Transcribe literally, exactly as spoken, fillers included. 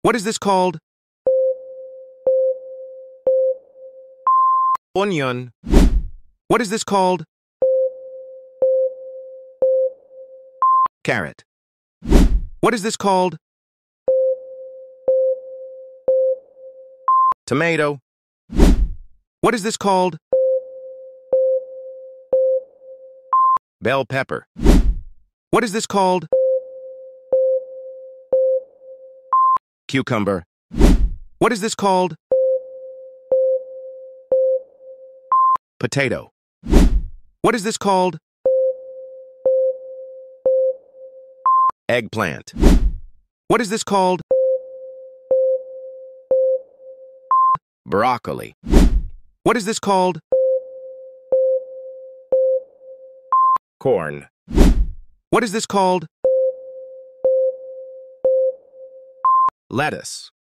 What is this called? Onion. What is this called? Carrot. What is this called? Tomato. What is this called? Bell pepper. What is this called? Cucumber. What is this called? Potato. What is this called? Eggplant. What is this called? Broccoli. What is this called? Corn. What is this called? Lettuce.